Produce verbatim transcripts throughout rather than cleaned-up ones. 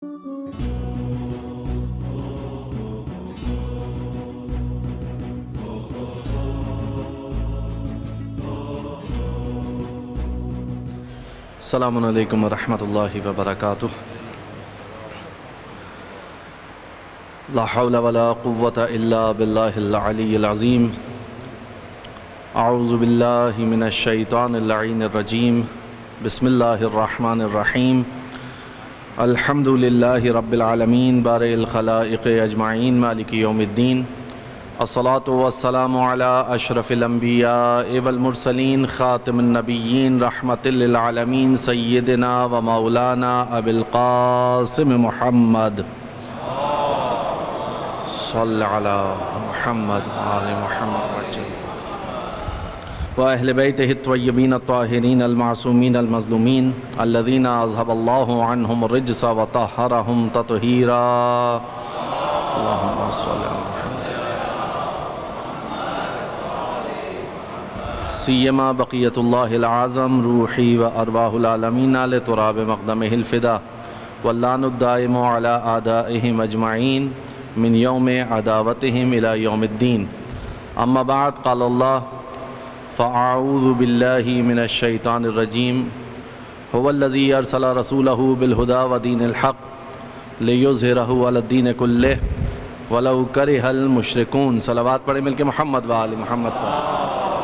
السلام علیکم ورحمۃ اللہ وبرکاتہ۔ لا حول ولا قوة الا باللہ العلی العظیم۔ اعوذ باللہ من الشیطان اللعین الرجیم۔ بسم اللہ الرحمن الرحیم۔ الحمد للہ رب العالمین بارئ الخلائق اجمعین مالک یوم الدین۔ الصلاة والسلام علی اشرف الانبیاء والمرسلین خاتم النبیین رحمت للعالمین سیدنا و مولانا ابی القاسم محمد صلی علی محمد آل محمد و اہل بیتہ الطیبین الطاہرین المعصومین المظلومین الذین اذھب اللہ عنہم الرجس وطہرہم تطہیرا۔ اللہم صلی علی محمد سیما بقیت اللہ العظم روحی و ارواح العالمین لتراب مقدمہ الفدا واللعن الدائم علی اعدائہم اجمعین من یوم عداوتہم الى یوم الدین۔ اما بعد قال اللہ فاعوذ باللہ من الشیطان الرجیم هو الذی ارسل رسولہ بالہدی ودین الحق لیظہرہ علی الدین کلہ ولو کرہ المشرکون۔ صلوات پڑھیں مل کے محمد و آل محمد پر۔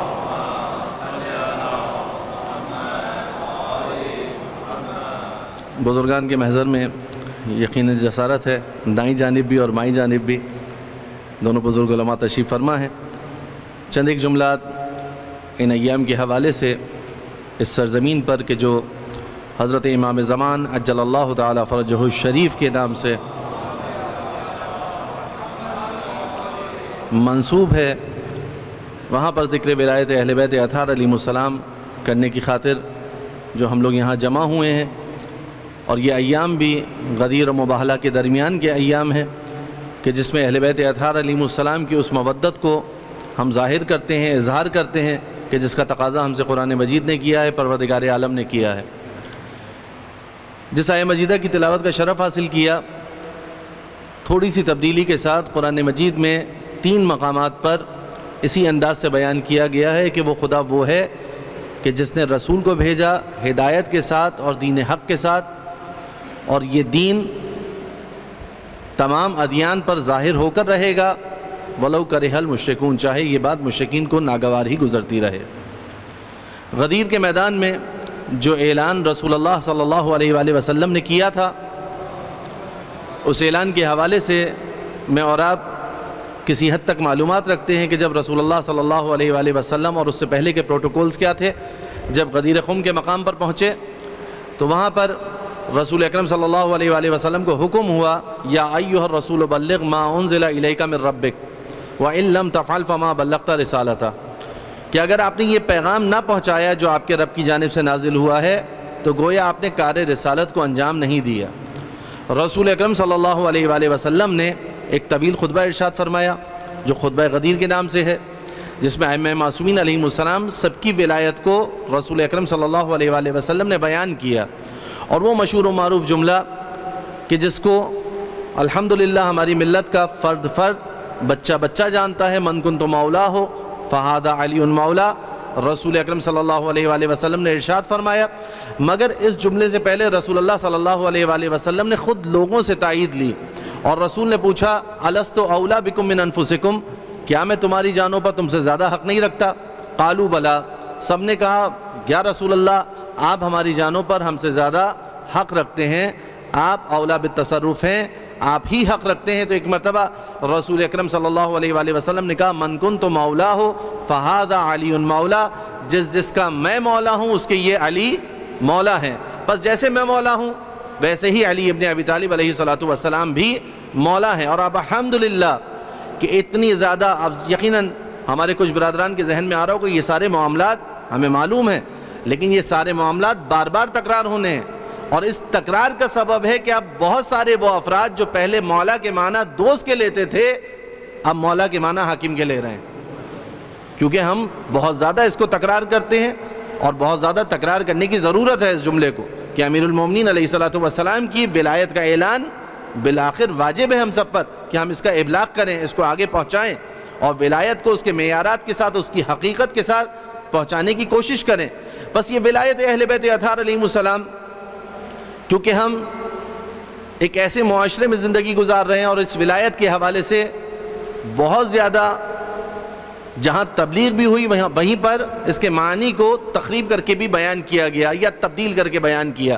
بزرگان کے محضر میں یقیناً جسارت ہے، دائیں جانب بھی اور بائیں جانب بھی دونوں بزرگ علماء تشریف فرما ہیں۔ چند ایک جملات ان ایام کے حوالے سے اس سرزمین پر کہ جو حضرت امام زمان عجل اللہ تعالی فرجہ الشریف کے نام سے منسوب ہے، وہاں پر ذکر ولایت اہل بیت اطہار علیہم السلام کرنے کی خاطر جو ہم لوگ یہاں جمع ہوئے ہیں، اور یہ ایام بھی غدیر و مباہلہ کے درمیان کے ایام ہیں کہ جس میں اہل بیت اطہار علیہم السلام کی اس مودت کو ہم ظاہر کرتے ہیں، اظہار کرتے ہیں کہ جس کا تقاضا ہم سے قرآن مجید نے کیا ہے، پروردگار عالم نے کیا ہے۔ جس آیہ مجیدہ کی تلاوت کا شرف حاصل کیا، تھوڑی سی تبدیلی کے ساتھ قرآن مجید میں تین مقامات پر اسی انداز سے بیان کیا گیا ہے کہ وہ خدا وہ ہے کہ جس نے رسول کو بھیجا ہدایت کے ساتھ اور دین حق کے ساتھ، اور یہ دین تمام ادیان پر ظاہر ہو کر رہے گا ولو کرہ المشرکون، چاہے یہ بات مشرکین کو ناگوار ہی گزرتی رہے۔ غدیر کے میدان میں جو اعلان رسول اللہ صلی اللہ علیہ وآلہ وسلم نے کیا تھا، اس اعلان کے حوالے سے میں اور آپ کسی حد تک معلومات رکھتے ہیں کہ جب رسول اللہ صلی اللہ علیہ وآلہ وسلم اور اس سے پہلے کے پروٹوکولز کیا تھے، جب غدیر خم کے مقام پر پہنچے تو وہاں پر رسول اکرم صلی اللہ علیہ وآلہ وسلم کو حکم ہوا یا ایھا الرسول بلغ ما انزل الیک من ربک وان لم تفعل فما بلغت رسالتہ، کہ اگر آپ نے یہ پیغام نہ پہنچایا جو آپ کے رب کی جانب سے نازل ہوا ہے تو گویا آپ نے کار رسالت کو انجام نہیں دیا۔ رسول اکرم صلی اللہ علیہ وآلہ وسلم نے ایک طویل خطبہ ارشاد فرمایا جو خطبہ غدیر کے نام سے ہے، جس میں ائمہ معصومین علیہم السلام سب کی ولایت کو رسول اکرم صلی اللہ علیہ وآلہ وسلم نے بیان کیا، اور وہ مشہور و معروف جملہ کہ جس کو الحمدللہ ہماری ملت کا فرد فرد بچہ بچہ جانتا ہے، من کنت مولا ہو فہذا علی مولا، رسول اکرم صلی اللہ علیہ وآلہ وسلم نے ارشاد فرمایا۔ مگر اس جملے سے پہلے رسول اللہ صلی اللہ علیہ وآلہ وسلم نے خود لوگوں سے تائید لی، اور رسول نے پوچھا الست اولا بکم من انفسکم، کیا میں تمہاری جانوں پر تم سے زیادہ حق نہیں رکھتا؟ قالوا بلا، سب نے کہا یا رسول اللہ آپ ہماری جانوں پر ہم سے زیادہ حق رکھتے ہیں، آپ اولا بالتصرف ہیں، آپ ہی حق رکھتے ہیں۔ تو ایک مرتبہ رسول اکرم صلی اللہ علیہ وآلہ وسلم نے کہا من کنت مولا ہو فہذا علی مولا، جس جس کا میں مولا ہوں اس کے یہ علی مولا ہیں، بس جیسے میں مولا ہوں ویسے ہی علی ابن ابی طالب علیہ الصلوۃ والسلام بھی مولا ہیں۔ اور اب الحمدللہ کہ اتنی زیادہ، اب یقیناً ہمارے کچھ برادران کے ذہن میں آ رہا ہو کہ یہ سارے معاملات ہمیں معلوم ہیں، لیکن یہ سارے معاملات بار بار تکرار ہونے ہیں، اور اس تکرار کا سبب ہے کہ اب بہت سارے وہ افراد جو پہلے مولا کے معنی دوست کے لیتے تھے اب مولا کے معنی حاکم کے لے رہے ہیں، کیونکہ ہم بہت زیادہ اس کو تکرار کرتے ہیں، اور بہت زیادہ تکرار کرنے کی ضرورت ہے اس جملے کو کہ کہ امیر المومنین علیہ الصلوۃ والسلام کی ولایت کا اعلان بالآخر واجب ہے ہم سب پر کہ ہم اس کا ابلاغ کریں، اس کو آگے پہنچائیں اور ولایت کو اس کے معیارات کے ساتھ، اس کی حقیقت کے ساتھ پہنچانے کی کوشش کریں۔ بس یہ ولایت اہل بیت اطہار علیہم السلام، کیونکہ ہم ایک ایسے معاشرے میں زندگی گزار رہے ہیں اور اس ولایت کے حوالے سے بہت زیادہ جہاں تبلیغ بھی ہوئی وہاں وہیں پر اس کے معنی کو تخریب کر کے بھی بیان کیا گیا یا تبدیل کر کے بیان کیا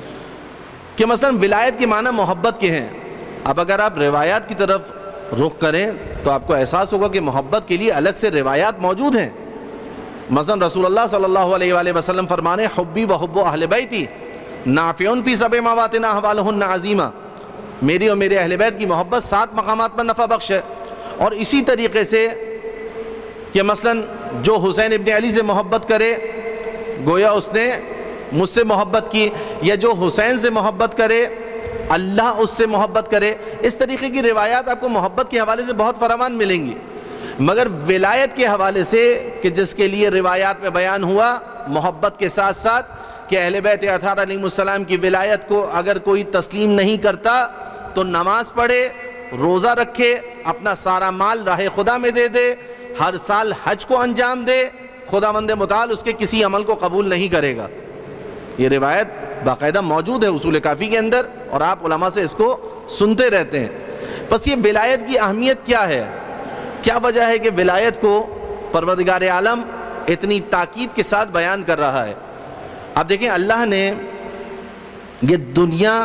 کہ مثلا ولایت کے معنی محبت کے ہیں۔ اب اگر آپ روایات کی طرف رخ کریں تو آپ کو احساس ہوگا کہ محبت کے لیے الگ سے روایات موجود ہیں۔ مثلا رسول اللہ صلی اللہ علیہ وآلہ وسلم فرمانے حبی و حب اہل بیتی نافع فی سبع مواطن احوالہن عظیمہ، میری اور میرے اہل بیت کی محبت سات مقامات پر نفع بخش ہے۔ اور اسی طریقے سے کہ مثلا جو حسین ابن علی سے محبت کرے گویا اس نے مجھ سے محبت کی، یا جو حسین سے محبت کرے اللہ اس سے محبت کرے۔ اس طریقے کی روایات آپ کو محبت کے حوالے سے بہت فراوان ملیں گی، مگر ولایت کے حوالے سے کہ جس کے لیے روایات میں بیان ہوا محبت کے ساتھ ساتھ کہ اہل بیت اطہار علیہم السلام کی ولایت کو اگر کوئی تسلیم نہیں کرتا تو نماز پڑھے، روزہ رکھے، اپنا سارا مال راہ خدا میں دے دے، ہر سال حج کو انجام دے، خداوند متعال اس کے کسی عمل کو قبول نہیں کرے گا۔ یہ روایت باقاعدہ موجود ہے اصول کافی کے اندر اور آپ علماء سے اس کو سنتے رہتے ہیں۔ بس یہ ولایت کی اہمیت کیا ہے؟ کیا وجہ ہے کہ ولایت کو پروردگار عالم اتنی تاکید کے ساتھ بیان کر رہا ہے؟ آپ دیکھیں اللہ نے یہ دنیا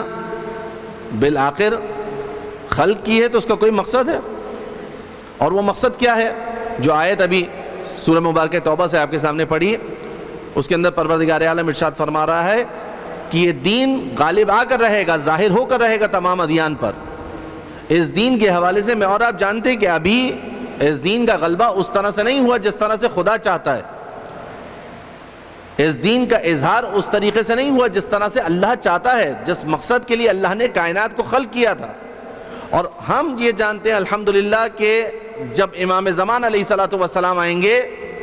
بالآخر خلق کی ہے تو اس کا کوئی مقصد ہے، اور وہ مقصد کیا ہے؟ جو آیت ابھی سورہ مبارکہ توبہ سے آپ کے سامنے پڑھی اس کے اندر پروردگار عالم ارشاد فرما رہا ہے کہ یہ دین غالب آ کر رہے گا، ظاہر ہو کر رہے گا تمام ادیان پر۔ اس دین کے حوالے سے میں اور آپ جانتے ہیں کہ ابھی اس دین کا غلبہ اس طرح سے نہیں ہوا جس طرح سے خدا چاہتا ہے، اس دین کا اظہار اس طریقے سے نہیں ہوا جس طرح سے اللہ چاہتا ہے، جس مقصد کے لیے اللہ نے کائنات کو خلق کیا تھا۔ اور ہم یہ جانتے ہیں الحمدللہ کہ جب امام زمان علیہ الصلوۃ والسلام آئیں گے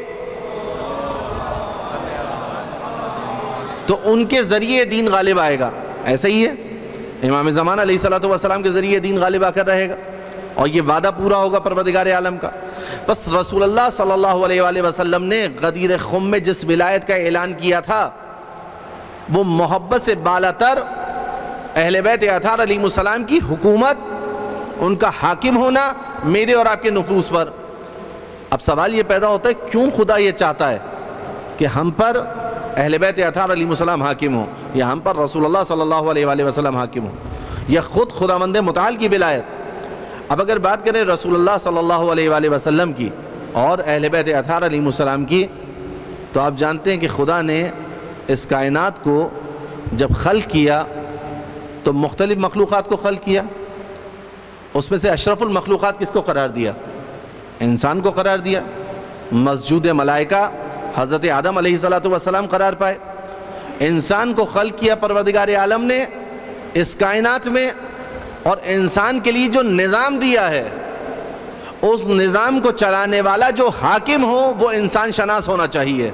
تو ان کے ذریعے دین غالب آئے گا، ایسا ہی ہے، امام زمان علیہ الصلوۃ والسلام کے ذریعے دین غالب آ کر رہے گا اور یہ وعدہ پورا ہوگا پروردگار عالم کا۔ بس رسول اللہ صلی اللہ علیہ وآلہ وسلم نے غدیر خم میں جس ولایت کا اعلان کیا تھا وہ محبت سے بالاتر اہل بیت اطہار علیہ السلام کی حکومت، ان کا حاکم ہونا میرے اور آپ کے نفوس پر۔ اب سوال یہ پیدا ہوتا ہے کیوں خدا یہ چاہتا ہے کہ ہم پر اہل بیت اطہار علیہ السلام حاکم ہوں، یا ہم پر رسول اللہ صلی اللہ علیہ وآلہ وسلم حاکم ہوں، یا خود خداوند متعال کی ولایت۔ اب اگر بات کریں رسول اللہ صلی اللہ علیہ وآلہ وسلم کی اور اہل بیت اطہار علیہ السلام کی، تو آپ جانتے ہیں کہ خدا نے اس کائنات کو جب خلق کیا تو مختلف مخلوقات کو خلق کیا، اس میں سے اشرف المخلوقات کس کو قرار دیا؟ انسان کو قرار دیا۔ مسجود ملائکہ حضرت آدم علیہ الصلوۃ والسلام قرار پائے۔ انسان کو خلق کیا پروردگار عالم نے اس کائنات میں، اور انسان کے لیے جو نظام دیا ہے اس نظام کو چلانے والا جو حاکم ہو وہ انسان شناس ہونا چاہیے،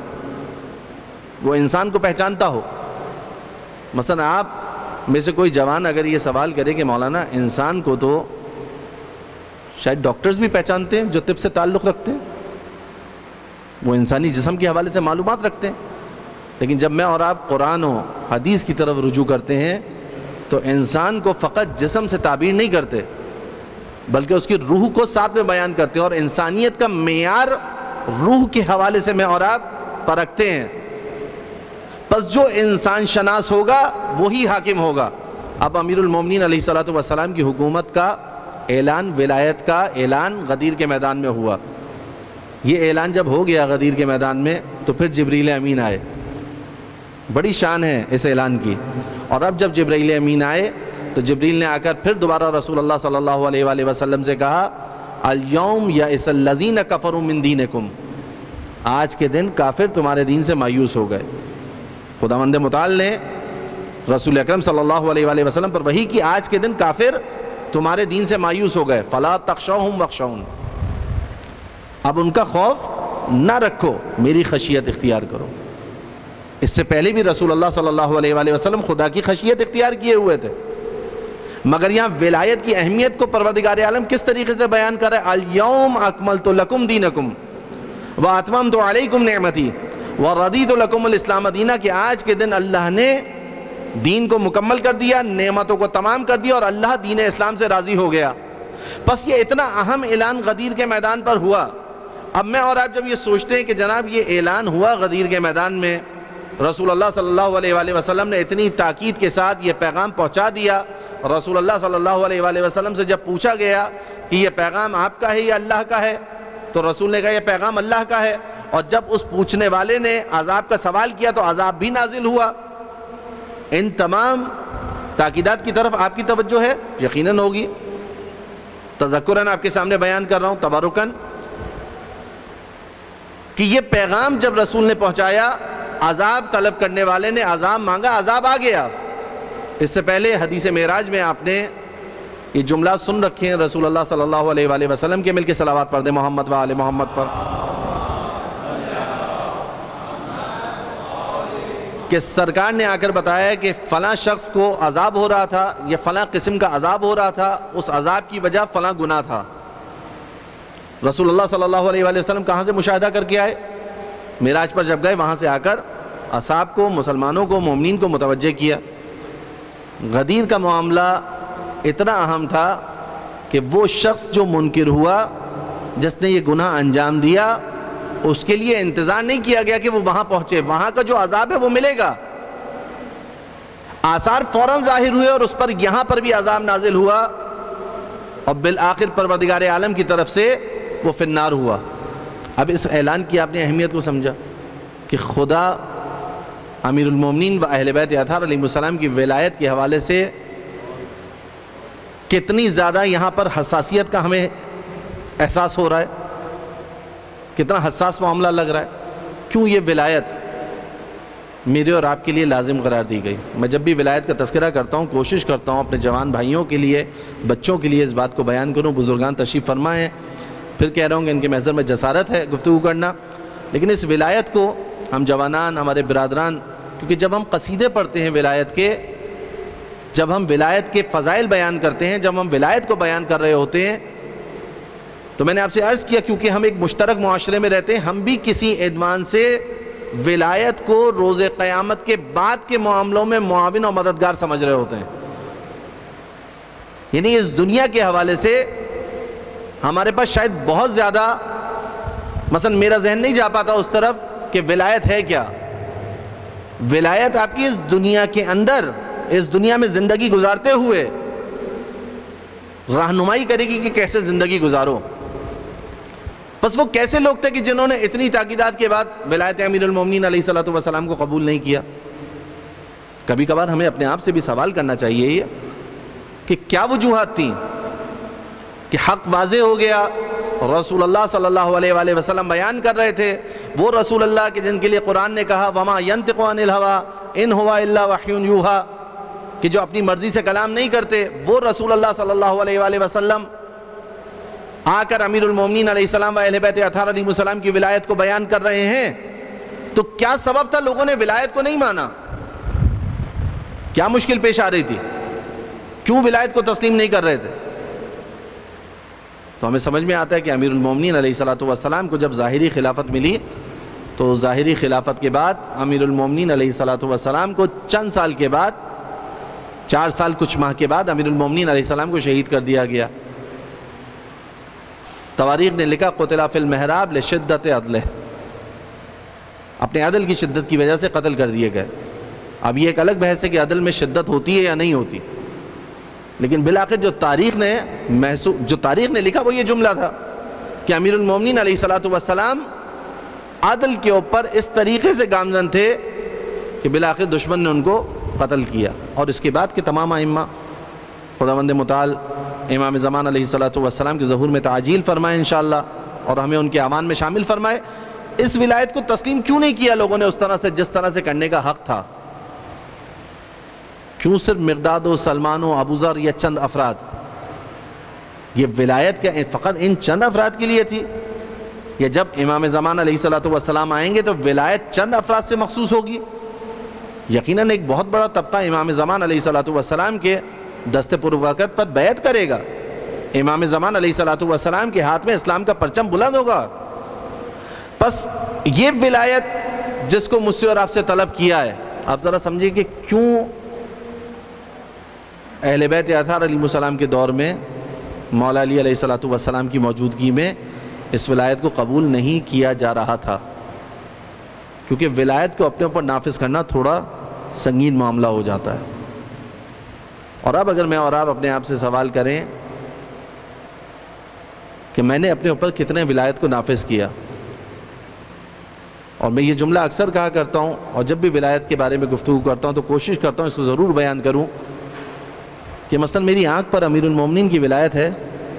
وہ انسان کو پہچانتا ہو۔ مثلا آپ میں سے کوئی جوان اگر یہ سوال کرے کہ مولانا انسان کو تو شاید ڈاکٹرز بھی پہچانتے ہیں جو طب سے تعلق رکھتے ہیں، وہ انسانی جسم کے حوالے سے معلومات رکھتے ہیں، لیکن جب میں اور آپ قرآن و حدیث کی طرف رجوع کرتے ہیں تو انسان کو فقط جسم سے تعبیر نہیں کرتے بلکہ اس کی روح کو ساتھ میں بیان کرتے ہیں، اور انسانیت کا معیار روح کے حوالے سے میں اور آپ پرکھتے ہیں۔ بس جو انسان شناس ہوگا وہی حاکم ہوگا۔ اب امیر المومنین علیہ الصلوۃ والسلام کی حکومت کا اعلان، ولایت کا اعلان غدیر کے میدان میں ہوا۔ یہ اعلان جب ہو گیا غدیر کے میدان میں تو پھر جبریل امین آئے، بڑی شان ہے اس اعلان کی۔ اور اب جب جبریل امین آئے تو جبریل نے آ کر پھر دوبارہ رسول اللہ صلی اللہ علیہ وآلہ وسلم سے کہا الیوم یئس الذین کفروا من دینکم، آج کے دن کافر تمہارے دین سے مایوس ہو گئے۔ خداوند متعال نے رسول اکرم صلی اللہ علیہ وآلہ وسلم پر وحی کی، آج کے دن کافر تمہارے دین سے مایوس ہو گئے، فلا تخشوہم واخشون، اب ان کا خوف نہ رکھو، میری خشیت اختیار کرو۔ اس سے پہلے بھی رسول اللہ صلی اللہ علیہ وآلہ وسلم خدا کی خشیت اختیار کیے ہوئے تھے، مگر یہاں ولایت کی اہمیت کو پروردگار عالم کس طریقے سے بیان کر رہا ہے؟ الیوم اکملت لکم دینکم واتممت علیکم نعمتی ورضیت لکم الاسلام دینا، کہ آج کے دن اللہ نے دین کو مکمل کر دیا، نعمتوں کو تمام کر دیا، اور اللہ دین اسلام سے راضی ہو گیا۔ پس یہ اتنا اہم اعلان غدیر کے میدان پر ہوا۔ اب میں اور آپ جب یہ سوچتے ہیں کہ جناب یہ اعلان ہوا غدیر کے میدان میں، رسول اللہ صلی اللہ علیہ وآلہ وسلم نے اتنی تاکید کے ساتھ یہ پیغام پہنچا دیا، رسول اللہ صلی اللہ علیہ وآلہ وسلم سے جب پوچھا گیا کہ یہ پیغام آپ کا ہے یا اللہ کا ہے، تو رسول نے کہا یہ پیغام اللہ کا ہے، اور جب اس پوچھنے والے نے عذاب کا سوال کیا تو عذاب بھی نازل ہوا۔ ان تمام تاکیدات کی طرف آپ کی توجہ ہے؟ یقیناً ہوگی۔ تذکراً آپ کے سامنے بیان کر رہا ہوں، تبرکاً، کہ یہ پیغام جب رسول نے پہنچایا، عذاب طلب کرنے والے نے عذاب مانگا، عذاب آ گیا۔ اس سے پہلے حدیث معراج میں آپ نے یہ جملات سن رکھے ہیں رسول اللہ صلی اللہ علیہ وآلہ وسلم کے، مل کے صلوات پڑھ دیں محمد و آل محمد پر، کہ سرکار نے آ کر بتایا کہ فلاں شخص کو عذاب ہو رہا تھا، یا فلاں قسم کا عذاب ہو رہا تھا، اس عذاب کی وجہ فلاں گناہ تھا۔ رسول اللہ صلی اللہ علیہ وآلہ وسلم کہاں سے مشاہدہ کر کے آئے؟ معراج پر جب گئے، وہاں سے آ کر اصحاب کو، مسلمانوں کو، مومنین کو متوجہ کیا۔ غدیر کا معاملہ اتنا اہم تھا کہ وہ شخص جو منکر ہوا، جس نے یہ گناہ انجام دیا، اس کے لیے انتظار نہیں کیا گیا کہ وہ وہاں پہنچے، وہاں کا جو عذاب ہے وہ ملے گا۔ آثار فوراً ظاہر ہوئے اور اس پر یہاں پر بھی عذاب نازل ہوا، اور بالآخر پروردگار عالم کی طرف سے وہ فی النار ہوا۔ اب اس اعلان کی آپ نے اہمیت کو سمجھا کہ خدا امیر المومنین و اہل بیت اطہار علیہ السلام کی ولایت کے حوالے سے کتنی زیادہ یہاں پر حساسیت کا ہمیں احساس ہو رہا ہے، کتنا حساس معاملہ لگ رہا ہے۔ کیوں یہ ولایت میرے اور آپ کے لیے لازم قرار دی گئی؟ میں جب بھی ولایت کا تذکرہ کرتا ہوں، کوشش کرتا ہوں اپنے جوان بھائیوں کے لیے، بچوں کے لیے اس بات کو بیان کروں۔ بزرگان تشریف فرما ہیں، پھر کہہ رہا ہوں کہ ان کے محضر میں جسارت ہے گفتگو کرنا، لیکن اس ولایت کو ہم جوانان، ہمارے برادران، کیونکہ جب ہم قصیدے پڑھتے ہیں ولایت کے، جب ہم ولایت کے فضائل بیان کرتے ہیں، جب ہم ولایت کو بیان کر رہے ہوتے ہیں، تو میں نے آپ سے عرض کیا کیونکہ ہم ایک مشترک معاشرے میں رہتے ہیں، ہم بھی کسی عنوان سے ولایت کو روز قیامت کے بعد کے معاملوں میں معاون اور مددگار سمجھ رہے ہوتے ہیں۔ یعنی اس دنیا کے حوالے سے ہمارے پاس شاید بہت زیادہ، مثلا میرا ذہن نہیں جا پاتا اس طرف کہ ولایت ہے کیا۔ ولایت آپ کی اس دنیا کے اندر، اس دنیا میں زندگی گزارتے ہوئے رہنمائی کرے گی کہ کیسے زندگی گزارو۔ بس وہ کیسے لوگ تھے کہ جنہوں نے اتنی تاکیدات کے بعد ولایت امیر المومنین علیہ الصلوۃ والسلام کو قبول نہیں کیا؟ کبھی کبھار ہمیں اپنے آپ سے بھی سوال کرنا چاہیے یہ کہ کیا وجوہات تھیں کہ حق واضح ہو گیا، رسول اللہ صلی اللہ علیہ وآلہ وسلم بیان کر رہے تھے، وہ رسول اللہ کے جن کے لیے قرآن نے کہا وما ينطق عن الهوى ان هو الا وحی یوحى، کہ جو اپنی مرضی سے کلام نہیں کرتے، وہ رسول اللہ صلی اللہ علیہ وآلہ وسلم آ کر امیر المومنین علیہ السلام و اہل بیت اطہار علیہ السلام کی ولایت کو بیان کر رہے ہیں، تو کیا سبب تھا لوگوں نے ولایت کو نہیں مانا؟ کیا مشکل پیش آ رہی تھی؟ کیوں ولایت کو تسلیم نہیں کر رہے تھے؟ تو ہمیں سمجھ میں آتا ہے کہ امیر المومنین علیہ الصلوۃ والسلام کو جب ظاہری خلافت ملی، تو ظاہری خلافت کے بعد امیر المومنین علیہ الصلوۃ والسلام کو چند سال کے بعد، چار سال کچھ ماہ کے بعد امیر المومنین علیہ السلام کو شہید کر دیا گیا۔ تواریخ نے لکھا قتل فی المحراب لشدت عدلہ، اپنے عدل کی شدت کی وجہ سے قتل کر دیے گئے۔ اب یہ ایک الگ بحث ہے کہ عدل میں شدت ہوتی ہے یا نہیں ہوتی، لیکن بالآخر جو تاریخ نے محسوس جو تاریخ نے لکھا وہ یہ جملہ تھا کہ امیر المومنین علیہ الصلوۃ والسلام عدل کے اوپر اس طریقے سے گامزن تھے کہ بالآخر دشمن نے ان کو قتل کیا۔ اور اس کے بعد کے تمام ائمہ، خداوند متعال امام زمان علیہ الصلوۃ والسلام کے ظہور میں تعجیل فرمائے انشاءاللہ، اور ہمیں ان کے اعوان میں شامل فرمائے۔ اس ولایت کو تسلیم کیوں نہیں کیا لوگوں نے اس طرح سے جس طرح سے کرنے کا حق تھا؟ کیوں صرف مقداد و سلمان و ابو ذر یا چند افراد؟ یہ ولایت کیا فقط ان چند افراد کے لیے تھی؟ یا جب امام زمان علیہ الصلوۃ والسلام آئیں گے تو ولایت چند افراد سے مخصوص ہوگی؟ یقیناً ایک بہت بڑا طبقہ امام زمان علیہ الصلوۃ والسلام کے دست پربرکت پر بیعت کرے گا. امام زمان علیہ الصلوۃ والسلام کے ہاتھ میں اسلام کا پرچم بلند ہوگا. بس یہ ولایت جس کو مجھ سے اور آپ سے طلب کیا ہے، آپ ذرا سمجھیں کہ کیوں اہل بیت اطہار علیہ السلام کے دور میں مولا علی علیہ الصلوۃ والسلام کی موجودگی میں اس ولایت کو قبول نہیں کیا جا رہا تھا. کیونکہ ولایت کو اپنے اوپر نافذ کرنا تھوڑا سنگین معاملہ ہو جاتا ہے. اور اب اگر میں اور آپ اپنے آپ سے سوال کریں کہ میں نے اپنے اوپر کتنے ولایت کو نافذ کیا، اور میں یہ جملہ اکثر کہا کرتا ہوں، اور جب بھی ولایت کے بارے میں گفتگو کرتا ہوں تو کوشش کرتا ہوں اس کو ضرور بیان کروں کہ مثلا میری آنکھ پر امیر المومنین کی ولایت ہے،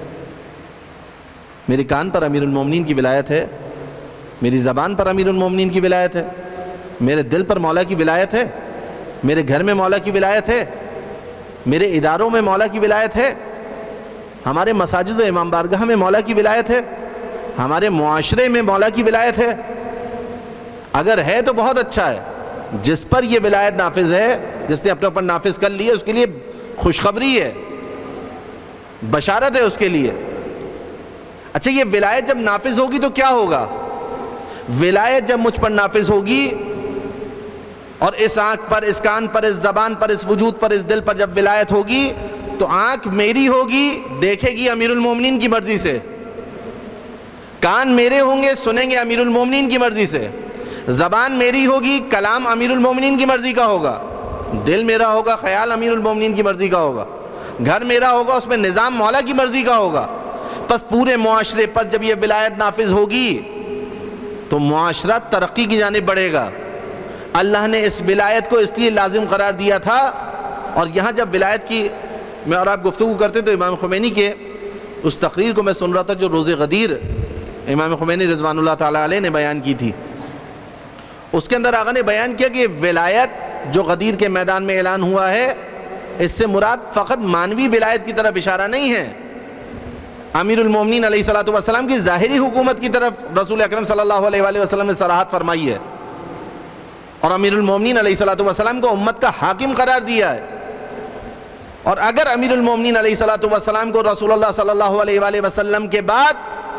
میرے کان پر امیر المومنین کی ولایت ہے، میری زبان پر امیر المومنین کی ولایت ہے، میرے دل پر مولا کی ولایت ہے، میرے گھر میں مولا کی ولایت ہے، میرے اداروں میں مولا کی ولایت ہے، ہمارے مساجد و امام بارگاہ میں مولا کی ولایت ہے، ہمارے معاشرے میں مولا کی ولایت ہے. اگر ہے تو بہت اچھا ہے. جس پر یہ ولایت نافذ ہے، جس نے اپنے اوپر نافذ کر لی ہے، اس کے لیے خوشخبری ہے، بشارت ہے اس کے لیے. اچھا، یہ ولایت جب نافذ ہوگی تو کیا ہوگا؟ ولایت جب مجھ پر نافذ ہوگی اور اس آنکھ پر، اس کان پر، اس زبان پر، اس وجود پر، اس دل پر جب ولایت ہوگی تو آنکھ میری ہوگی، دیکھے گی امیر المومنین کی مرضی سے. کان میرے ہوں گے، سنیں گے امیر المومنین کی مرضی سے. زبان میری ہوگی، کلام امیر المومنین کی مرضی کا ہوگا. دل میرا ہوگا، خیال امیر المومنین کی مرضی کا ہوگا. گھر میرا ہوگا، اس میں نظام مولا کی مرضی کا ہوگا. بس پورے معاشرے پر جب یہ ولایت نافذ ہوگی تو معاشرہ ترقی کی جانب بڑھے گا. اللہ نے اس ولایت کو اس لیے لازم قرار دیا تھا. اور یہاں جب ولایت کی میں اور آپ گفتگو کرتے تو امام خمینی کے اس تقریر کو میں سن رہا تھا جو روز غدیر امام خمینی رضوان اللہ تعالیٰ علیہ نے بیان کی تھی. اس کے اندر آقا نے بیان کیا کہ ولایت جو غدیر کے میدان میں اعلان ہوا ہے، اس سے مراد فقط مانوی ولایت کی طرف اشارہ نہیں ہے. امیر المومنین علیہ الصلوۃ والسلام کی ظاہری حکومت کی طرف رسول اکرم صلی اللہ علیہ وآلہ وسلم نے صراحت فرمائی ہے، اور امیر المومنین علیہ الصلوۃ والسلام کو امت کا حاکم قرار دیا ہے. اور اگر امیر المومنین علیہ الصلوۃ والسلام کو رسول اللہ صلی اللہ علیہ وآلہ وسلم کے بعد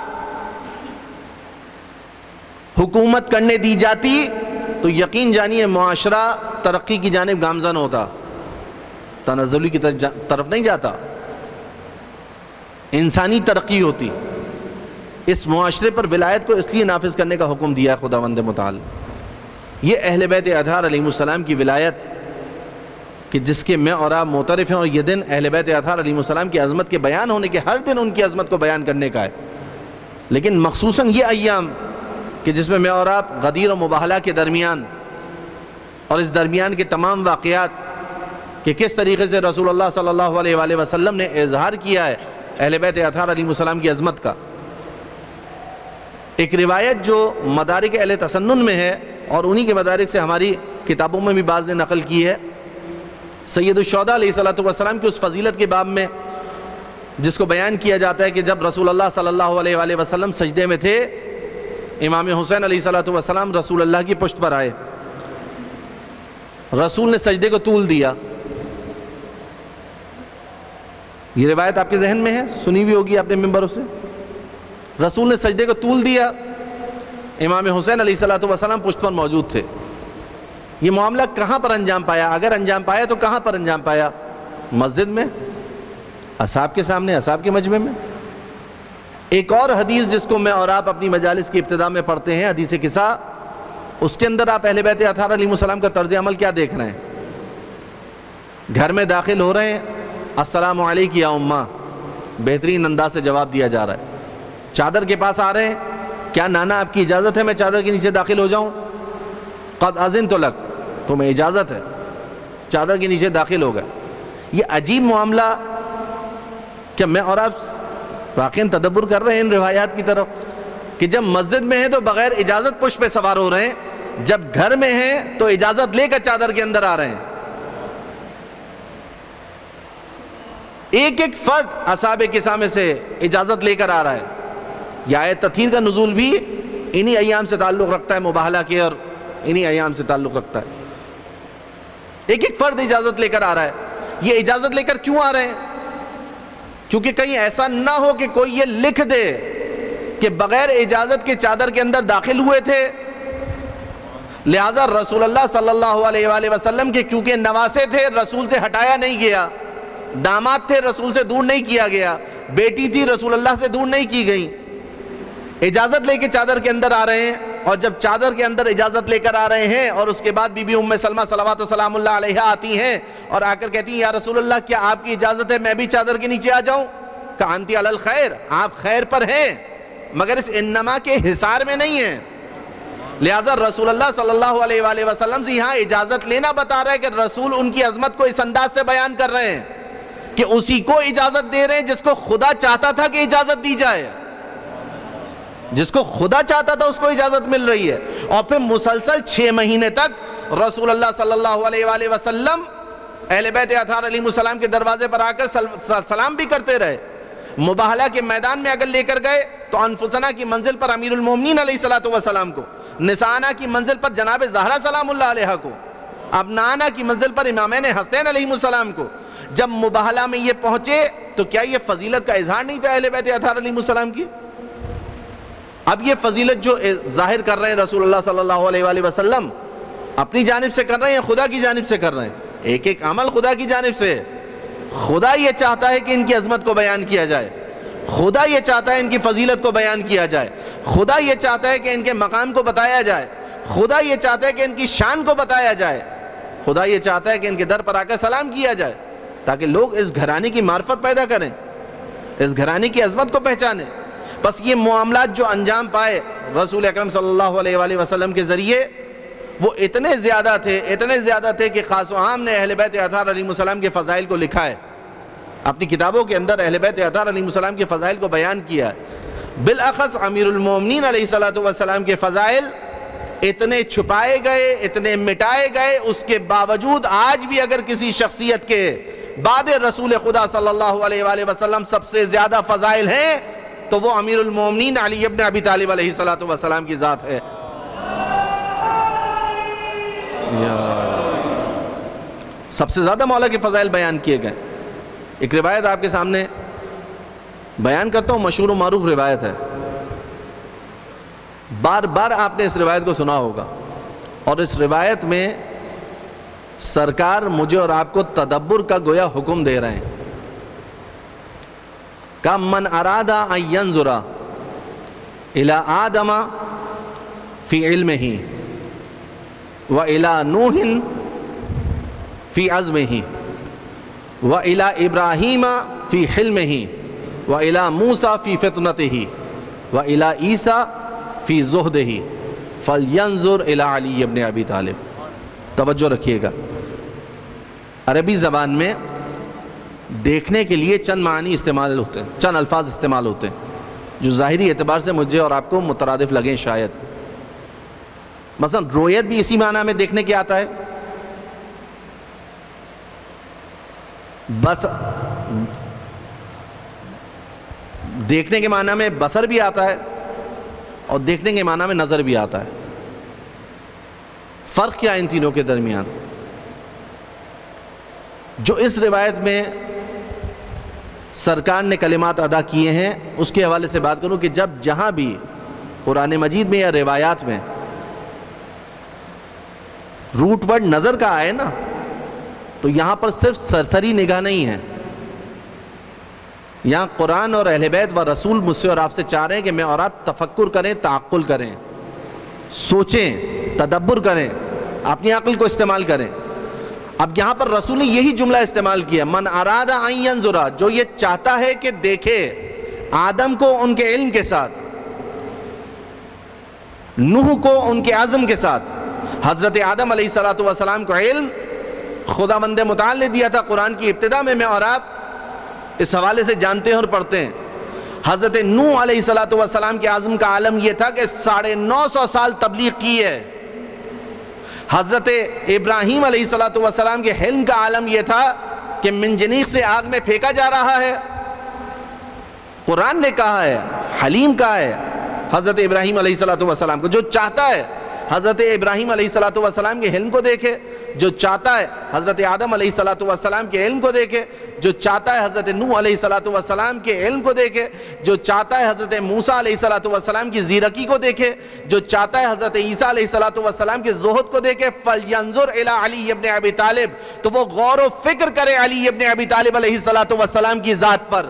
حکومت کرنے دی جاتی تو یقین جانیے معاشرہ ترقی کی جانب گامزن ہوتا، تنزلی کی طرف نہیں جاتا، انسانی ترقی ہوتی. اس معاشرے پر ولایت کو اس لیے نافذ کرنے کا حکم دیا ہے خداوند متعال. یہ اہل بیت اطہار علیہ السلام کی ولایت کہ جس کے میں اور آپ معترف ہیں، اور یہ دن اہل بیت اطہار علیہ السلام کی عظمت کے بیان ہونے کے، ہر دن ان کی عظمت کو بیان کرنے کا ہے. لیکن مخصوصاً یہ ایام کہ جس میں میں اور آپ غدیر و مباہلہ کے درمیان اور اس درمیان کے تمام واقعات کہ کس طریقے سے رسول اللہ صلی اللہ علیہ وآلہ وسلم نے اظہار کیا ہے اہل بیت اطہار علیہ السلام کی عظمت کا. ایک روایت جو مدارک اہل تسنن میں ہے اور انہی کے مدارک سے ہماری کتابوں میں بھی بعض نے نقل کی ہے، سید الشہداء علیہ الصلوۃ والسلام کی اس فضیلت کے باب میں جس کو بیان کیا جاتا ہے کہ جب رسول اللہ صلی اللہ علیہ وآلہ وسلم سجدے میں تھے، امام حسین علیہ الصلوۃ والسلام رسول اللہ کی پشت پر آئے، رسول نے سجدے کو طول دیا. یہ روایت آپ کے ذہن میں ہے، سنی بھی ہوگی آپ نے ممبروں سے. رسول نے سجدے کو طول دیا، امام حسین علیہ الصلوۃ والسلام پشت پر موجود تھے. یہ معاملہ کہاں پر انجام پایا؟ اگر انجام پایا تو کہاں پر انجام پایا؟ مسجد میں، اصحاب کے سامنے، اصحاب کے مجمع میں. ایک اور حدیث جس کو میں اور آپ اپنی مجالس کی ابتدا میں پڑھتے ہیں، حدیث قصہ، اس کے اندر آپ اہل بیت اطہار علیہ السلام کا طرز عمل کیا دیکھ رہے ہیں؟ گھر میں داخل ہو رہے ہیں، السلام علیکم یا امہ، بہترین انداز سے جواب دیا جا رہا ہے. چادر کے پاس آ رہے ہیں، کیا نانا آپ کی اجازت ہے میں چادر کے نیچے داخل ہو جاؤں؟ قد اذنت لک، تمہیں اجازت ہے، چادر کے نیچے داخل ہو گئے. یہ عجیب معاملہ، کیا میں اور آپ واقعاً تدبر کر رہے ہیں ان روایات کی طرف کہ جب مسجد میں ہیں تو بغیر اجازت پشت پہ سوار ہو رہے ہیں، جب گھر میں ہیں تو اجازت لے کر چادر کے اندر آ رہے ہیں. ایک ایک فرد اصحاب کسا میں سے اجازت لے کر آ رہا ہے. یہ آیت تطہیر کا نزول بھی انہی ایام سے تعلق رکھتا ہے، مباہلہ کے، اور انہی ایام سے تعلق رکھتا ہے. ایک ایک فرد اجازت لے کر آ رہا ہے. یہ اجازت لے کر کیوں آ رہے ہیں؟ کیونکہ کہیں ایسا نہ ہو کہ کوئی یہ لکھ دے کہ بغیر اجازت کے چادر کے اندر داخل ہوئے تھے. لہٰذا رسول اللہ صلی اللہ علیہ وآلہ وسلم کے کیونکہ نواسے تھے، رسول سے ہٹایا نہیں گیا، داماد تھے، رسول سے دور نہیں کیا گیا، بیٹی تھی، رسول اللہ سے دور نہیں کی گئی. اجازت لے کے چادر کے اندر آ رہے ہیں، اور جب چادر کے اندر اجازت لے کر آ رہے ہیں اور اس کے بعد بی بی ام سلمہ صلوات و سلام اللہ علیہا آتی ہیں اور آ کر کہتی ہیں یا رسول اللہ کیا آپ کی اجازت ہے میں بھی چادر کے نیچے آ جاؤں؟ کہا انتی علی الخیر، آپ خیر پر ہیں مگر اس انما کے حصار میں نہیں ہیں. لہٰذا رسول اللہ صلی اللہ علیہ وآلہ وسلم سے یہاں اجازت لینا بتا رہا ہے کہ رسول ان کی عظمت کو اس انداز سے بیان کر رہے ہیں کہ اسی کو اجازت دے رہے ہیں جس کو خدا چاہتا تھا کہ اجازت دی جائے، جس کو خدا چاہتا تھا اس کو اجازت مل رہی ہے. اور پھر مسلسل چھ مہینے تک رسول اللہ صلی اللہ علیہ وآلہ وسلم اہل بیت اطہار علیہ السلام کے دروازے پر آ کر سلام بھی کرتے رہے. مباہلہ کے میدان میں اگر لے کر گئے تو انفسنا کی منزل پر امیر المومنین علیہ السلام کو، نسانا کی منزل پر جناب زہرا سلام اللہ علیہ کو، ابنانا کی منزل پر امامین حسین علیہ السلام کو. جب مباہلہ میں یہ پہنچے تو کیا یہ فضیلت کا اظہار نہیں تھا اہل بیت اطہار علیہ السلام کی؟ اب یہ فضیلت جو ظاہر کر رہے ہیں رسول اللہ صلی اللہ علیہ وآلہ وسلم اپنی جانب سے کر رہے ہیں، خدا کی جانب سے کر رہے ہیں. ایک ایک عمل خدا کی جانب سے. خدا یہ چاہتا ہے کہ ان کی عظمت کو بیان کیا جائے، خدا یہ چاہتا ہے ان کی فضیلت کو بیان کیا جائے، خدا یہ چاہتا ہے کہ ان کے مقام کو بتایا جائے، خدا یہ چاہتا ہے کہ ان کی شان کو بتایا جائے، خدا یہ چاہتا ہے کہ ان کے در پر آ کر سلام کیا جائے تاکہ لوگ اس گھرانے کی معرفت پیدا کریں، اس گھرانے کی عظمت کو پہچانیں. بس یہ معاملات جو انجام پائے رسول اکرم صلی اللہ علیہ وآلہ وسلم کے ذریعے وہ اتنے زیادہ تھے اتنے زیادہ تھے کہ خاص و عام نے اہل بیت اطہار علیہ السلام کے فضائل کو لکھا ہے، اپنی کتابوں کے اندر اہل بیت اطہار علیہ السلام کے فضائل کو بیان کیا ہے. بالاخص امیر المومنین علیہ السلام کے فضائل اتنے چھپائے گئے، اتنے مٹائے گئے، اس کے باوجود آج بھی اگر کسی شخصیت کے بعد رسول خدا صلی اللہ علیہ وآلہ وسلم سب سے زیادہ فضائل ہیں تو وہ امیر المومنین علی ابن ابی طالب علیہ السلام کی ذات ہے. سب سے زیادہ مولا کے فضائل بیان کیے گئے. ایک روایت آپ کے سامنے بیان کرتا ہوں، مشہور و معروف روایت ہے، بار بار آپ نے اس روایت کو سنا ہوگا، اور اس روایت میں سرکار مجھے اور آپ کو تدبر کا گویا حکم دے رہے ہیں. کہ من اراد ان ينظر الى آدم فی علمہ وَإِلَى نُوحٍ فِي عَزْمِهِ وَإِلَى إِبْرَاهِيمَ فِي حِلْمِهِ وَإِلَى مُوسَى فِي فِطْنَتِهِ وَإِلَى عِيسَى فِي زُهْدِهِ فَلْيَنظُرْ إِلَى عَلِيِّ بْنِ أَبِي طالب. توجہ رکھیے گا، عربی زبان میں دیکھنے کے لیے چند معنی استعمال ہوتے ہیں، چند الفاظ استعمال ہوتے ہیں جو ظاہری اعتبار سے مجھے اور آپ کو مترادف لگیں شاید. مثلا رویت بھی اسی معنی میں دیکھنے کے آتا ہے، بس دیکھنے کے معنی میں بصر بھی آتا ہے اور دیکھنے کے معنی میں نظر بھی آتا ہے. فرق کیا ان تینوں کے درمیان؟ جو اس روایت میں سرکار نے کلمات ادا کیے ہیں اس کے حوالے سے بات کروں کہ جب جہاں بھی قرآن مجید میں یا روایات میں روٹ ورڈ نظر کا آئے نا تو یہاں پر صرف سرسری نگاہ نہیں ہے. یہاں قرآن اور اہل بیت و رسول مجھ سے اور آپ سے چاہ رہے ہیں کہ میں اور آپ تفکر کریں، تعقل کریں، سوچیں، تدبر کریں، اپنی عقل کو استعمال کریں. اب یہاں پر رسول نے یہی جملہ استعمال کیا، من اراد ان ينظر، جو یہ چاہتا ہے کہ دیکھے آدم کو ان کے علم کے ساتھ، نوح کو ان کے عزم کے ساتھ. حضرت آدم علیہ السلام کو علم خداوند متعال نے دیا تھا، قرآن کی ابتدا میں میں اور آپ اس حوالے سے جانتے ہیں اور پڑھتے ہیں. حضرت نوح علیہ السلام کے عزم کا عالم یہ تھا کہ ساڑھے نو سو سال تبلیغ کی ہے. حضرت ابراہیم علیہ السلام کے حلم کا عالم یہ تھا کہ منجنیق سے آگ میں پھینکا جا رہا ہے. قرآن نے کہا ہے، حلیم کہا ہے حضرت ابراہیم علیہ السلام کو. جو چاہتا ہے حضرت ابراہیم علیہ السلام کے حلم کو دیکھے، جو چاہتا ہے حضرت آدم علیہ السلام کے علم کو دیکھے، جو چاہتا ہے حضرت نوح علیہ السلام کے علم کو دیکھے، جو چاہتا ہے حضرت موسیٰ علیہ السلام کی زیرکی کو دیکھے، جو چاہتا ہے حضرت عیسیٰ علیہ السلام کے زہد کو دیکھے، فَلْيَنْظُرْ إِلَىٰ عَلِيِّ ابْنِ أَبِي طالب، تو وہ غور و فکر کرے علی ابن ابی طالب علیہ السلام کی ذات پر۔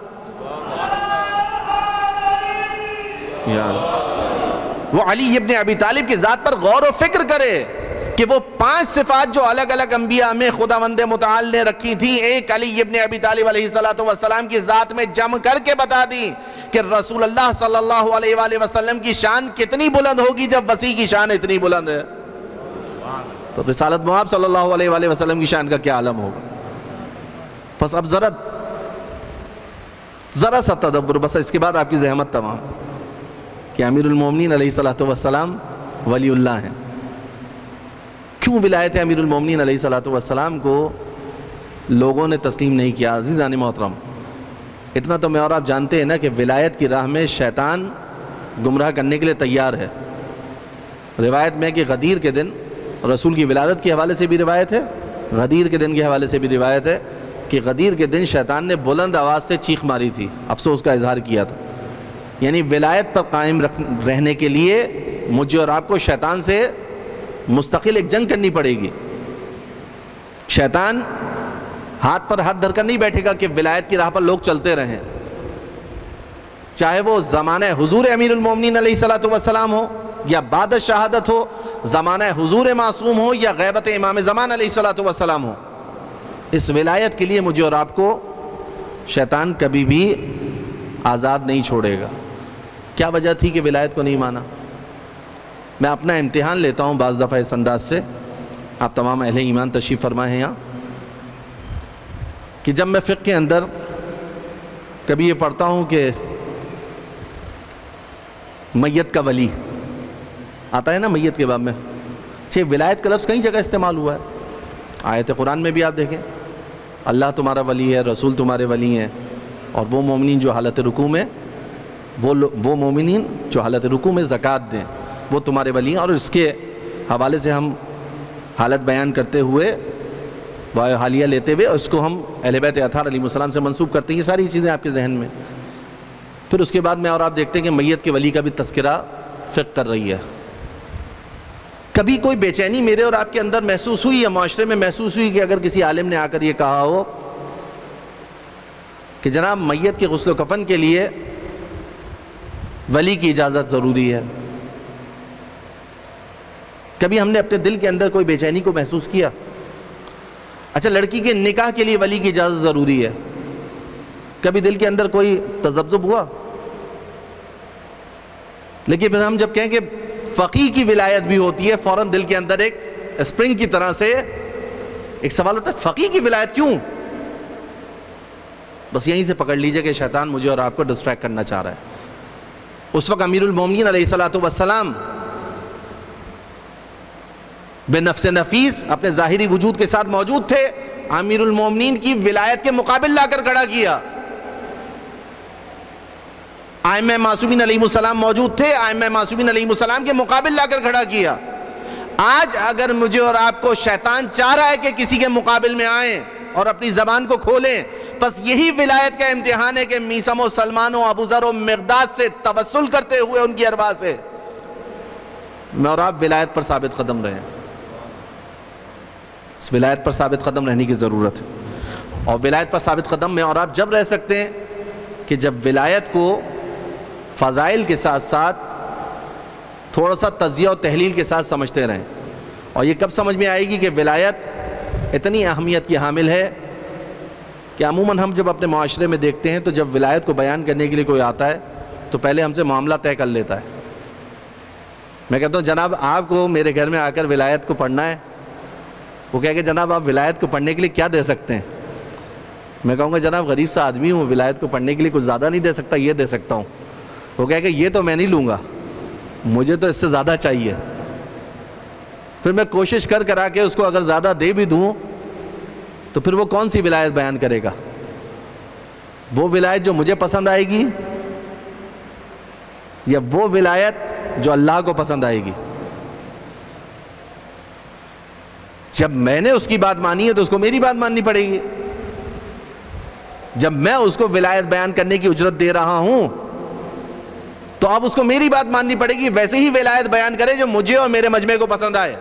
وہ علی ابن ابی طالب کی ذات پر غور و فکر کرے کہ وہ پانچ صفات جو الگ الگ انبیاء میں خداوند متعال نے رکھی تھی، ایک علی ابن ابی طالب علیہ السلام کی ذات میں جمع کر کے بتا دی کہ رسول اللہ صلی اللہ علیہ وآلہ وسلم کی شان کتنی بلند ہوگی جب وسیع کی شان اتنی بلند ہے، تو رسالت مآب صلی اللہ علیہ وآلہ وسلم کی شان کا کیا عالم ہوگا۔ بس اب ذرا ذرا سا تدبر، بس اس کے بعد آپ کی زحمت تمام، کہ امیر المومنین علیہ السلام ولی اللہ ہیں۔ کیوں ولایت امیر المومنین علیہ السلام کو لوگوں نے تسلیم نہیں کیا؟ عزیزان محترم، اتنا تو میں اور آپ جانتے ہیں نا کہ ولایت کی راہ میں شیطان گمراہ کرنے کے لیے تیار ہے۔ روایت میں کہ غدیر کے دن، رسول کی ولادت کے حوالے سے بھی روایت ہے، غدیر کے دن کے حوالے سے بھی روایت ہے کہ غدیر کے دن شیطان نے بلند آواز سے چیخ ماری تھی، افسوس کا اظہار کیا تھا۔ یعنی ولایت پر قائم رہنے کے لیے مجھے اور آپ کو شیطان سے مستقل ایک جنگ کرنی پڑے گی۔ شیطان ہاتھ پر ہاتھ دھر کر نہیں بیٹھے گا کہ ولایت کی راہ پر لوگ چلتے رہیں، چاہے وہ زمانہ حضور امیر المومنین علیہ السلام ہو یا بعد شہادت ہو، زمانہ حضور معصوم ہو یا غیبت امام زمان علیہ السلام ہو، اس ولایت کے لیے مجھے اور آپ کو شیطان کبھی بھی آزاد نہیں چھوڑے گا۔ کیا وجہ تھی کہ ولایت کو نہیں مانا؟ میں اپنا امتحان لیتا ہوں بعض دفعہ اس انداز سے، آپ تمام اہل ایمان تشریف فرمائے ہیں یہاں، کہ جب میں فقہ کے اندر کبھی یہ پڑھتا ہوں کہ میت کا ولی آتا ہے نا میت کے باب میں، چھے ولایت کا لفظ کئی جگہ استعمال ہوا ہے، آیت قرآن میں بھی آپ دیکھیں اللہ تمہارا ولی ہے، رسول تمہارے ولی ہیں، اور وہ مومنین جو حالت رکوع میں وہ وہ مومنین جو حالت رکوع میں زکوٰۃ دیں وہ تمہارے ولی ہیں، اور اس کے حوالے سے ہم حالت بیان کرتے ہوئے حالیہ لیتے ہوئے اس کو ہم اہل بیت اطہار علیہ السلام سے منسوب کرتے ہیں۔ یہ ساری چیزیں آپ کے ذہن میں، پھر اس کے بعد میں اور آپ دیکھتے ہیں کہ میت کے ولی کا بھی تذکرہ فقہ کر رہی ہے۔ کبھی کوئی بے چینی میرے اور آپ کے اندر محسوس ہوئی یا معاشرے میں محسوس ہوئی کہ اگر کسی عالم نے آ کر یہ کہا ہو کہ جناب میت کے غسل و کفن کے لیے ولی کی اجازت ضروری ہے؟ کبھی ہم نے اپنے دل کے اندر کوئی بے چینی کو محسوس کیا؟ اچھا لڑکی کے نکاح کے لیے ولی کی اجازت ضروری ہے، کبھی دل کے اندر کوئی تذبذب ہوا؟ لیکن پھر ہم جب کہیں کہ فقیہ کی ولایت بھی ہوتی ہے، فوراً دل کے اندر ایک اسپرنگ کی طرح سے ایک سوال ہوتا ہے، فقیہ کی ولایت کیوں؟ بس یہیں سے پکڑ لیجئے کہ شیطان مجھے اور آپ کو ڈسٹریکٹ کرنا چاہ رہا ہے۔ اس وقت امیر المومنین علیہ السلام بے نفس نفیس اپنے ظاہری وجود کے ساتھ موجود تھے، امیر المومنین کی ولایت کے مقابل لا کر کھڑا کیا۔ ائمہ معصومین علیہ السلام موجود تھے، ائمہ معصومین علیہ السلام کے مقابل لا کر کھڑا کیا۔ آج اگر مجھے اور آپ کو شیطان چاہ رہا ہے کہ کسی کے مقابل میں آئیں اور اپنی زبان کو کھولیں، بس یہی ولایت کا امتحان ہے کہ میثم و سلمان و ابو ذر و مقداد سے توسل کرتے ہوئے ان کی ارواح سے میں اور آپ ولایت پر ثابت قدم رہیں۔ اس ولایت پر ثابت قدم رہنے کی ضرورت ہے، اور ولایت پر ثابت قدم میں اور آپ جب رہ سکتے ہیں کہ جب ولایت کو فضائل کے ساتھ ساتھ تھوڑا سا تجزیہ و تحلیل کے ساتھ سمجھتے رہیں۔ اور یہ کب سمجھ میں آئے گی کہ ولایت اتنی اہمیت کی حامل ہے کہ عموماً ہم جب اپنے معاشرے میں دیکھتے ہیں تو جب ولایت کو بیان کرنے کے لیے کوئی آتا ہے تو پہلے ہم سے معاملہ طے کر لیتا ہے۔ میں کہتا ہوں جناب آپ کو میرے گھر میں آ کر ولایت کو پڑھنا ہے، وہ کہے کہ جناب آپ ولایت کو پڑھنے کے لیے کیا دے سکتے ہیں؟ میں کہوں گا جناب غریب سا آدمی ہوں، ولایت کو پڑھنے کے لیے کچھ زیادہ نہیں دے سکتا، یہ دے سکتا ہوں۔ وہ کہے کہ یہ تو میں نہیں لوں گا، مجھے تو اس سے زیادہ چاہیے۔ پھر میں کوشش کر کر آ کے اس کو اگر زیادہ دے بھی دوں تو پھر وہ کون سی ولایت بیان کرے گا؟ وہ ولایت جو مجھے پسند آئے گی یا وہ ولایت جو اللہ کو پسند آئے گی؟ جب میں نے اس کی بات مانی ہے تو اس کو میری بات ماننی پڑے گی. جب میں اس کو ولایت بیان کرنے کی اجرت دے رہا ہوں تو اب اس کو میری بات ماننی پڑے گی. ویسے ہی ولایت بیان کرے جو مجھے اور میرے مجمع کو پسند آئے,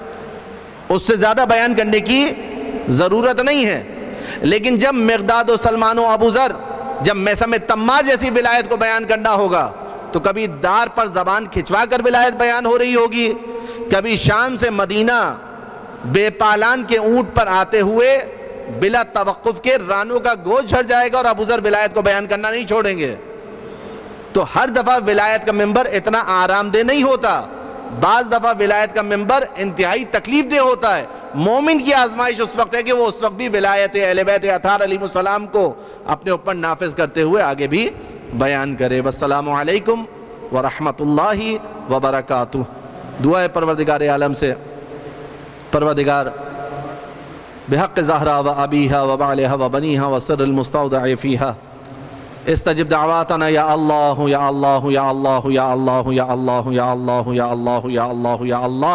اس سے زیادہ بیان کرنے کی ضرورت نہیں ہے. لیکن جب مقداد و سلمان و ابو ذر, جب میثم تمار جیسی ولایت کو بیان کرنا ہوگا تو کبھی دار پر زبان کھچوا کر ولایت بیان ہو رہی ہوگی, کبھی شام سے مدینہ بے پالان کے اونٹ پر آتے ہوئے بلا توقف کے رانوں کا گوشت جھڑ جائے گا اور ابو ذر ولایت کو بیان کرنا نہیں چھوڑیں گے. تو ہر دفعہ ولایت کا ممبر اتنا آرام دہ نہیں ہوتا, بعض دفعہ ولایت کا ممبر انتہائی تکلیف دہ ہوتا ہے. مومن کی آزمائش اس وقت ہے کہ وہ اس وقت بھی ولایت اہل بیت اطہار علیہ السلام کو اپنے اوپر نافذ کرتے ہوئے آگے بھی بیان کرے. والسلام علیکم ورحمۃ اللہ وبرکاتہ. دعا ہے پروردگار عالم سے, پروردگار بحق زہرا و ابیہا و بالہا و بنیہا و سر المستودع فیہا استجب دعواتنا یا اللہ یا اللہ یا اللہ یا اللہ یا اللہ یا اللہ یا اللہ یا اللہ یا اللہ.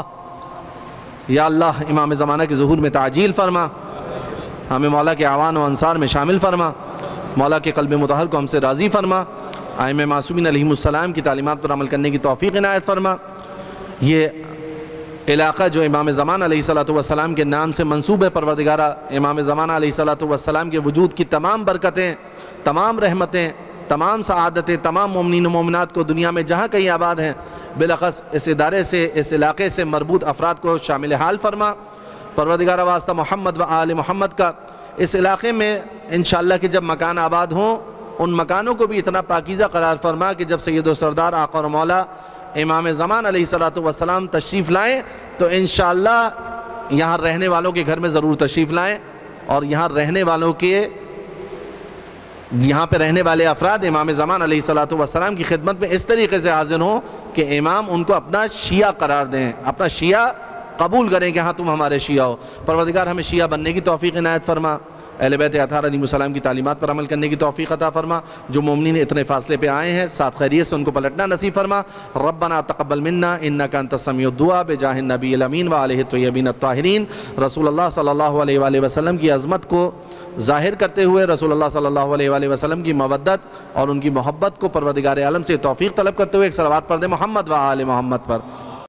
یا اللہ امام زمانہ کے ظہور میں تعجیل فرما, ہمیں مولا کے اعوان و انصار میں شامل فرما, مولا کے قلب مطہر کو ہم سے راضی فرما, ائمہ معصومین علیہم السلام کی تعلیمات پر عمل کرنے کی توفیق عنایت فرما. یہ علاقہ جو امام زمانہ علیہ السلام کے نام سے منسوب ہے, پروردگارہ امام زمانہ علیہ السلام کے وجود کی تمام برکتیں, تمام رحمتیں, تمام سعادتیں تمام مومنین و مومنات کو دنیا میں جہاں کہیں آباد ہیں بالاخص اس ادارے سے, اس علاقے سے مربوط افراد کو شامل حال فرما. پروردگارہ واسطہ محمد و آل محمد کا اس علاقے میں انشاءاللہ کہ جب مکان آباد ہوں ان مکانوں کو بھی اتنا پاکیزہ قرار فرما کہ جب سید و سردار آقا اور مولا امام زمان علیہ السلام تشریف لائیں تو انشاءاللہ یہاں رہنے والوں کے گھر میں ضرور تشریف لائیں, اور یہاں رہنے والوں کے یہاں پہ رہنے والے افراد امام زمان علیہ السلام کی خدمت میں اس طریقے سے حاضر ہوں کہ امام ان کو اپنا شیعہ قرار دیں, اپنا شیعہ قبول کریں کہ ہاں تم ہمارے شیعہ ہو. پروردگار ہمیں شیعہ بننے کی توفیق عنایت فرما, اہل بیت اطہار علیہ السلام کی تعلیمات پر عمل کرنے کی توفیق عطا فرما. جو مومنین اتنے فاصلے پہ آئے ہیں ساتھ خیریت سے ان کو پلٹنا نصیب فرما. ربنا تقبل منا انک انت السمیع الدعاء بجاہ النبی الامین وآلہ الطیبین الطاہرین. رسول اللہ صلی اللہ علیہ وآلہ وسلم کی عظمت کو ظاہر کرتے ہوئے رسول اللہ صلی اللہ علیہ وآلہ وسلم کی مودت اور ان کی محبت کو پروردگار عالم سے توفیق طلب کرتے ہوئے ایک صلوات پڑھ دیں محمد و آل محمد پر.